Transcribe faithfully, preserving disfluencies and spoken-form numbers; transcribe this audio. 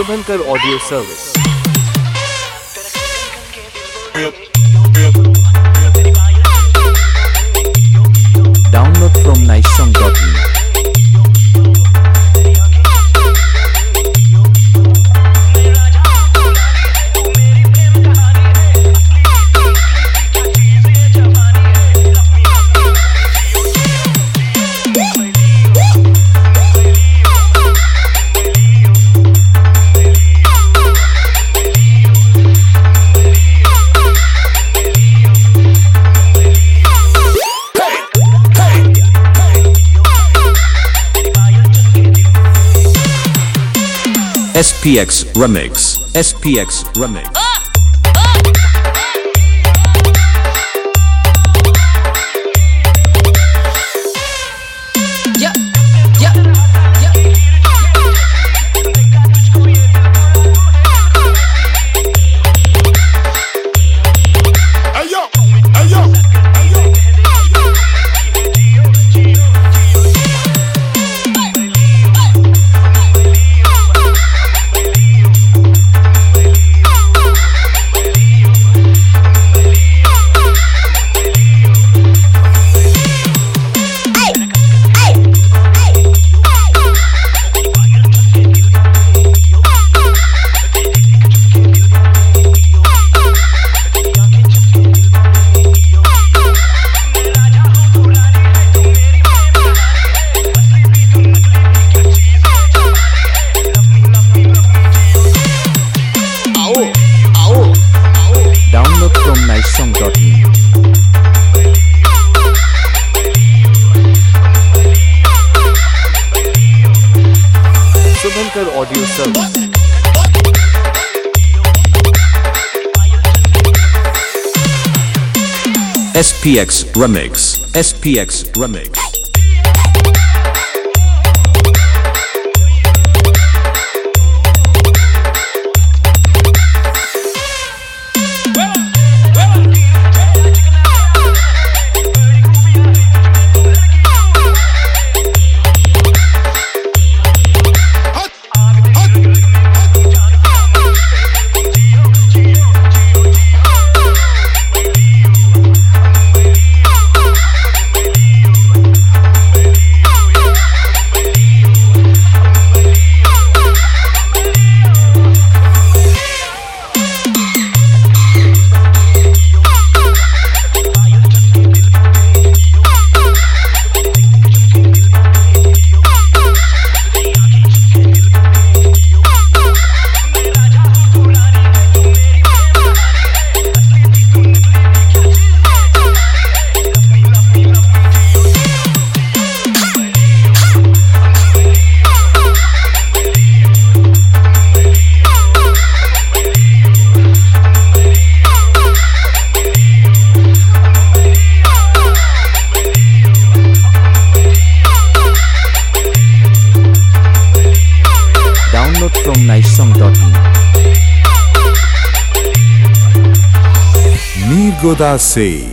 Shubhankar audio service. Download from nice song dot in। S P X Remix, S P X Remix। Download from nice song dot in। Shubhankar audio service. S P X Remix, S P X Remix। From nice song dot in। Mirgoda से